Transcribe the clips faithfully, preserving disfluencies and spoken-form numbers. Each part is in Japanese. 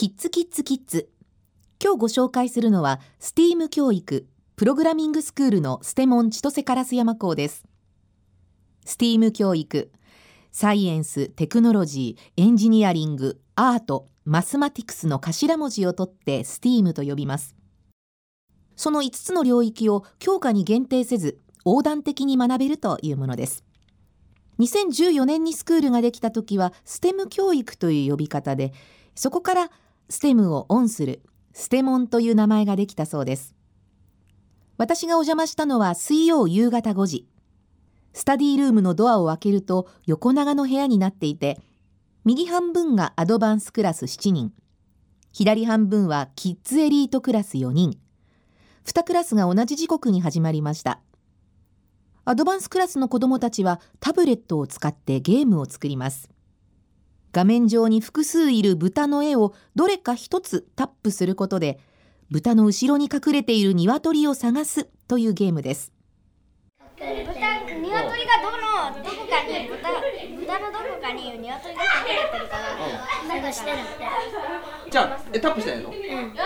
キッズキッズキッズ。今日ご紹介するのは スティーム 教育プログラミングスクールのステモン千歳烏山校です。 スティーム 教育、サイエンス、テクノロジー、エンジニアリング、アート、マスマティクスの頭文字を取って スティーム と呼びます。そのいつつの領域を教科に限定せず横断的に学べるというものです。にせんじゅうよねんにスクールができた時はステム教育という呼び方で、そこからステムをオンするステモンという名前ができたそうです。私がお邪魔したのは水曜夕方ごじ。スタディールームのドアを開けると横長の部屋になっていて、右半分がアドバンスクラスしちにん、左半分はキッズエリートクラスよにん、にクラスが同じ時刻に始まりました。アドバンスクラスの子どもたちはタブレットを使ってゲームを作ります。画面上に複数いる豚の絵をどれか一つタップすることで、豚の後ろに隠れている鶏を探すというゲームです。 豚、鶏がどのどこかに 豚, 豚のどこかに鶏が隠れてるから探してるって。 じゃあえタップしてないの？うん。意外とい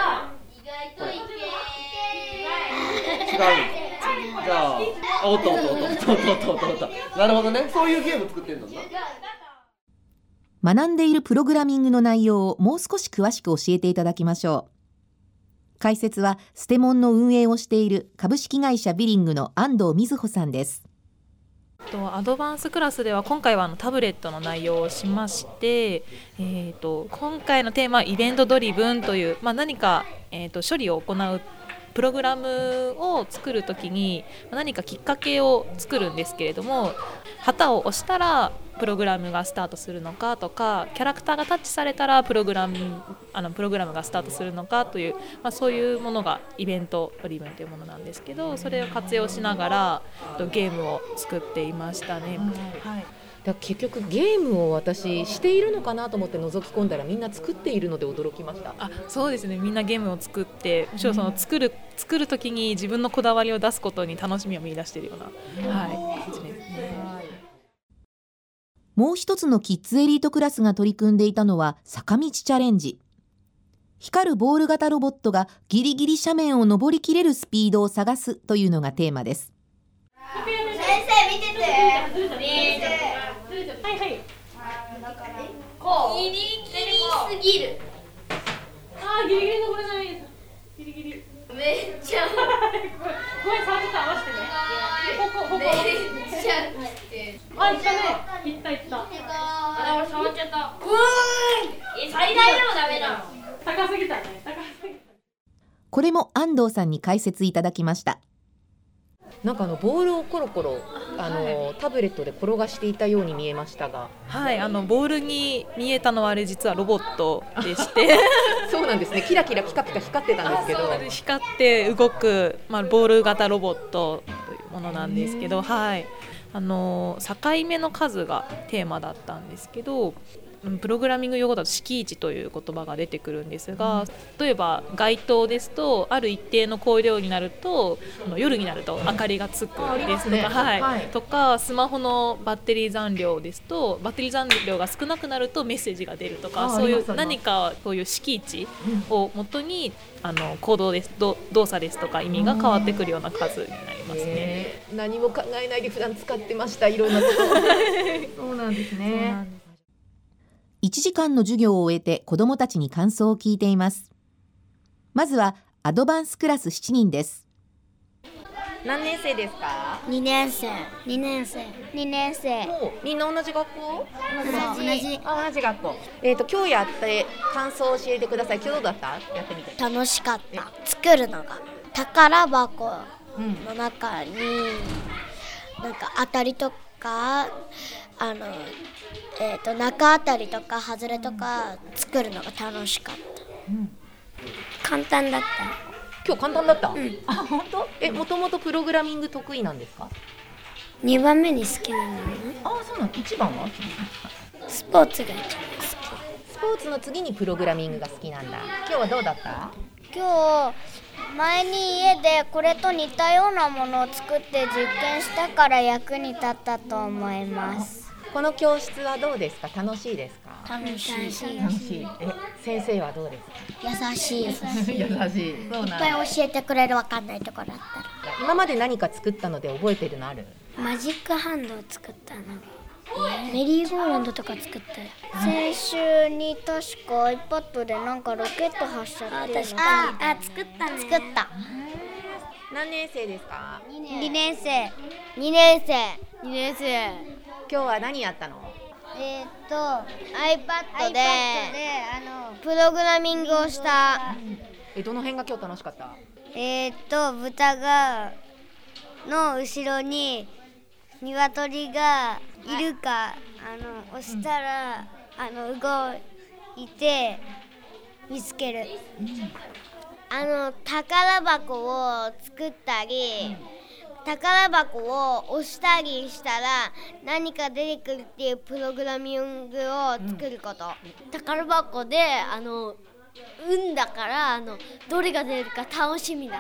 け違う。じゃあ、あ、おっとおっとおっとおっとおっとおっとおっとおっと。なるほどね。そういうゲーム作ってんのな。 学んでいるプログラミングの内容をもう少し詳しく教えていただきましょう。解説はステモンの運営をしている株式会社ビリングの安藤瑞穂さんです。 アドバンスクラスでは今回はあのタブレットの内容をしまして、えー、と今回のテーマはイベントドリブンという、まあ、何か、えー、と処理を行うプログラムを作るときに何かきっかけを作るんですけれども、旗を押したらプログラムがスタートするのかとか、キャラクターがタッチされたらプログラムあのプログラムがスタートするのかという、まあ、そういうものがイベントドリブンというものなんですけど、それを活用しながらゲームを作っていましたね。はい、 だ結局ゲームを私しているのかなと思って覗き込んだらみんな作っているので驚きました。 あ、そうですね。みんなゲームを作って、むしろその作る、作る時に自分のこだわりを出すことに楽しみを見出しているような、はい、感じですね。 もう一つのキッズエリートクラスが取り組んでいたのは坂道チャレンジ。光るボール型ロボットがギリギリ斜面を登りきれるスピードを探すというのがテーマです。 先生見てて。はいはい。こうギリギリすぎる。 あーギリギリ登れないです。ギリギリ。 めっちゃ。 ごめん触って合わせてね。ここここ。 めっちゃって。 あ、いったね。いったいった。 あ、俺触っちゃった。うーん。え、最大でもダメだ。 高すぎたね。高すぎた。 これも安藤さんに解説いただきました。 なんかあのボールをコロコロあの、はい、タブレットで転がしていたように見えましたが、 はい、あのボールに見えたのはあれ実はロボットでしてそうなんですね。キラキラピカピカ光ってたんですけど、 光って動く、まあ、ボール型ロボットというものなんですけど、はい、あの境目の数がテーマだったんですけど、プログラミング用語だと敷地という言葉が出てくるんですが、例えば街灯ですとある一定の光量になると夜になると明かりがつくですとか、ね、はいはい、とかスマホのバッテリー残量ですとバッテリー残量が少なくなるとメッセージが出るとか、そういう何かこういう敷地をもとにあの行動です動作ですとか意味が変わってくるような数になりますね。 何も考えないで普段使ってました、いろんなことそうなんですね。 いちじかんの授業を終えて子どもたちに感想を聞いています。まずはアドバンスクラスしちにんです。 何年生ですか？ にねん生。にねん生。にねん生。 もうみんな同じ学校？ 同じ。同じ。 あ、同じ学校。えっと今日やって感想を教えてください。今日どうだった？やってみて。 楽しかった。作るのが宝箱の中に、うん、なんか当たりとかあのえー、と中当たりとか外れとか作るのが楽しかった、うん、簡単だった。 今日簡単だった、 うん、 あ、本当？え、もともとプログラミング得意なんですか？ にばんめに好きなのね。 あ、そうなの。いちばんはスポーツが一番好き。 スポーツの次にプログラミングが好きなんだ。今日はどうだった？ 今日前に家でこれと似たようなものを作って実験したから役に立ったと思います。 この教室はどうですか？楽しいですか？ 楽しい。 楽しい。え、先生はどうですか？ 優しい。いっ優しい。そうなんだ。 ぱい教えてくれるわかんないところだったら。 今まで何か作ったので覚えてるのある？ マジックハンドを作ったの。メリーゴーランドとか作ったよ。先週に確か iPad でなんかロケット発射っていうのああ作ったね。作った。 何年生ですか？ にねんせい。にねんせい。にねんせい。 今日は何やったの？ えー、っと iPad であのプログラミングをした。 え、どの辺が今日楽しかった？ えー、っと豚がの後ろに鶏がいるかあの押したら、うん、あの動いて見つける、うん、あの宝箱を作ったり、うん、宝箱を押したりしたら何か出てくるっていうプログラミングを作ること、うん、宝箱であの運だからあのどれが出るか楽しみだった。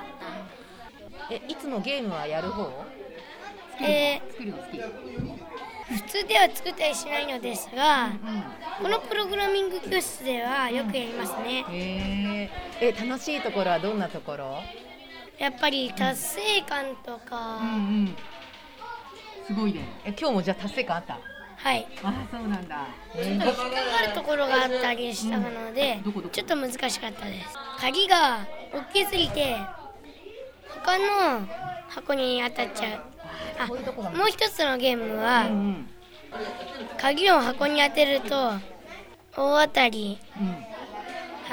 え、いつもゲームはやる方？ えー、 作るの好き？ 普通では作ったりしないのですが、うんうん、このプログラミング教室ではよくやりますね、 うん、へー。え、楽しいところはどんなところ？ やっぱり達成感とか、 うんうん、すごいね。え、今日もじゃあ達成感あった？ はい。 あ、そうなんだ。 ちょっと引っかかるところがあったりしたので、うん、どこどこちょっと難しかったです。鍵が大きすぎて他の箱に当たっちゃう。あ、もう一つのゲームは、うんうん、鍵を箱に当てると大当たり、うん、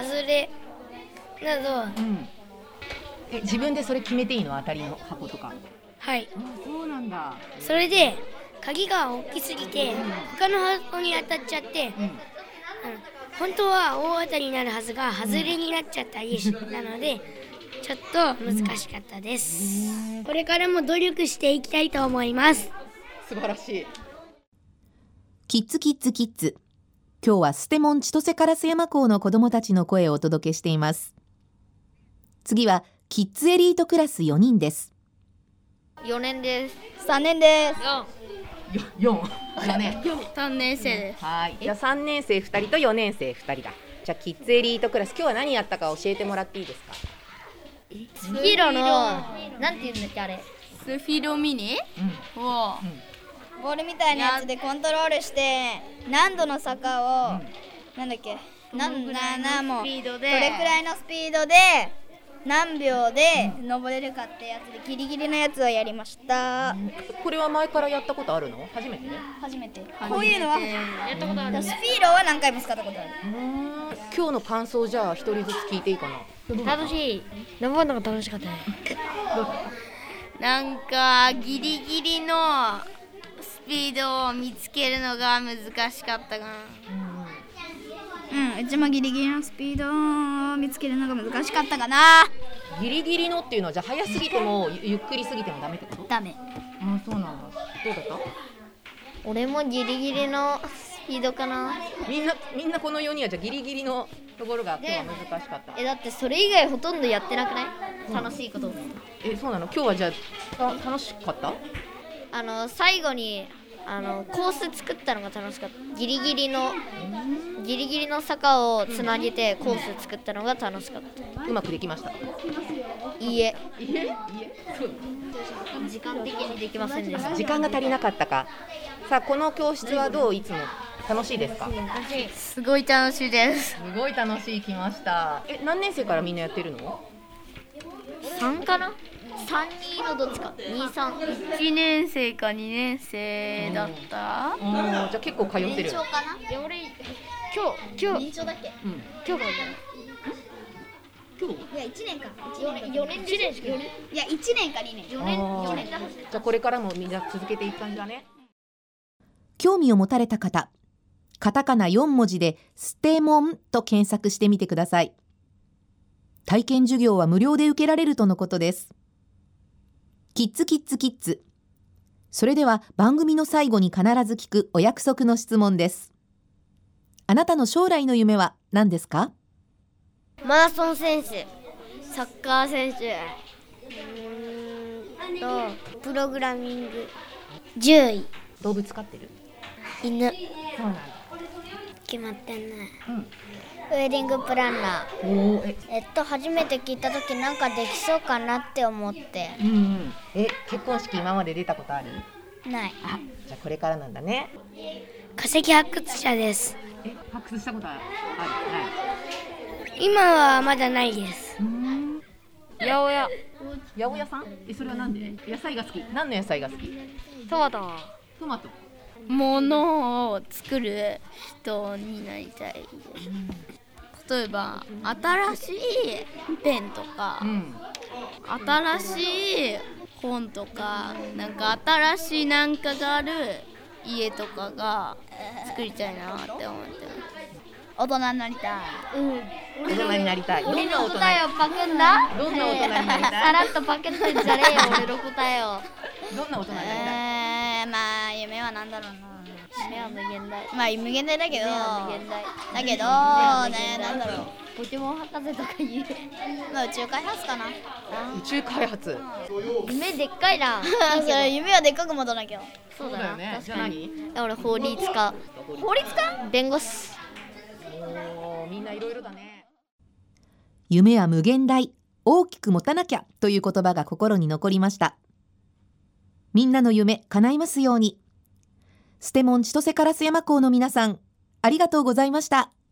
外れなど、 うん、え、自分でそれ決めていいの？当たりの箱とか。 はい。 あ、そうなんだ。 それで鍵が大きすぎて、うん、他の箱に当たっちゃって、うん、本当は大当たりになるはずが外れになっちゃったりしたので、ちょっと難しかったです、うん、これからも努力していきたいと思います。 素晴らしい。 キッズキッズキッズ、今日はステモン千歳烏山校の子どもたちの声をお届けしています。次はキッズエリートクラスよにんです。 よねんです。さんねんです。 よん、よねん。 さんねん生です。 はい。じゃあさんねん生ふたりとよねん生ふたりだ。じゃあキッズエリートクラス、今日は何やったか教えてもらっていいですか？ スフィロのなんていうんだっけあれ？ スフィロミニ、うん、を、 うん、ボールみたいなやつでコントロールして何度の坂を、うん、なんだっけなんななもうどれくらいのスピードで何秒で登れるかってやつでギリギリのやつをやりました、うん、 これは前からやったことあるの？初めて？ 初めて。こういうのはやったことある。 スフィーロは何回も使ったことある。 今日の感想じゃあ一人ずつ聞いていいかな？ 楽しい。登るのが楽しかったね。 なんかギリギリのスピードを見つけるのが難しかったかな。 うん、うちもギリギリのスピードを見つけるのが難しかったかな。 ギリギリのっていうのはじゃあ速すぎてもゆっくりすぎてもダメってこと？ ダメ。 あ、そうなんだ。どうだった？ 俺もギリギリのスピードかな。 みんなみんなこのよにんはじゃあギリギリのところが今日は難しかった。 え、だってそれ以外ほとんどやってなくない？うん、楽しいこと。 え、そうなの？今日はじゃあ楽しかった？ あの最後にあのコース作ったのが楽しかった。ギリギリのギリギリの坂をつなげてコース作ったのが楽しかった。 うまくできました？ いいえ。 いいえ？いいえ？ 時間的にできませんでした。 時間が足りなかったか。さあ、この教室はどう？いつも楽しいですか？ すごい楽しいです。 すごい楽しい。来ました。え、何年生からみんなやってるの？ さんかな？さん、にのどっちか。に、さん。 いちねん生かにねん生だった。 うん、じゃあ結構通ってる。 年長かな？いや俺今日今日年長だっけ？うん。今日からじゃない。 今日？ いやいちねんか。 よねんよねんですよね。 いやいちねんかにねん。 よねんよねんだ。じゃあこれからもみんな続けていく感じだね。 興味を持たれた方、カタカナよんもじでステモンと検索してみてください。体験授業は無料で受けられるとのことです。キッズキッズキッズ。それでは番組の最後に必ず聞くお約束の質問です。あなたの将来の夢は何ですか？ マラソン選手、サッカー選手、うーんとプログラミング、獣医。 動物飼ってる？ 犬。 そうなんだ。 決まってんね。 うん。 ウェディングプランナー。 おお、え、 えっと初めて聞いた時なんかできそうかなって思ってうんうん。え、結婚式今まで出たことある？ ない。 あ、じゃあこれからなんだね。 化石発掘者です。 え、発掘したことある？ 今はまだないです。 ない。うん。 八百屋。 八百屋さん？え、それはなんで？野菜が好き。何の野菜が好き？ トマト。 トマト。 ものを作る人になりたい。例えば新しいペンとか、 うん。 新しい本とか、なんか新しいなんかがある家とかが作りたいなって思ってます。 大人になりたい。 大人になりたい。どん俺な大人？ の答えをパクんだ。 どんな大人になりたい？ さらっとパクってんじゃねえよ俺の答えを。 どんな大人になりたい？ えー、まあ夢はなんだろうな。 夢は無限大。 まあ無限大だけど、 夢は無限大。 だけどね、なんだろう。 ポケモン博士とか言う。 まあ宇宙開発かな。 宇宙開発。 夢でっかいな。 それ夢はでっかく持たなきゃ。 そうだな。 ね。じゃあ何？ 俺法律家。 法律家？ 弁護士。 おー、みんないろいろだね。 夢は無限大、大きく持たなきゃという言葉が心に残りました。みんなの夢叶いますように。ステモン千歳烏山校の皆さん、ありがとうございました。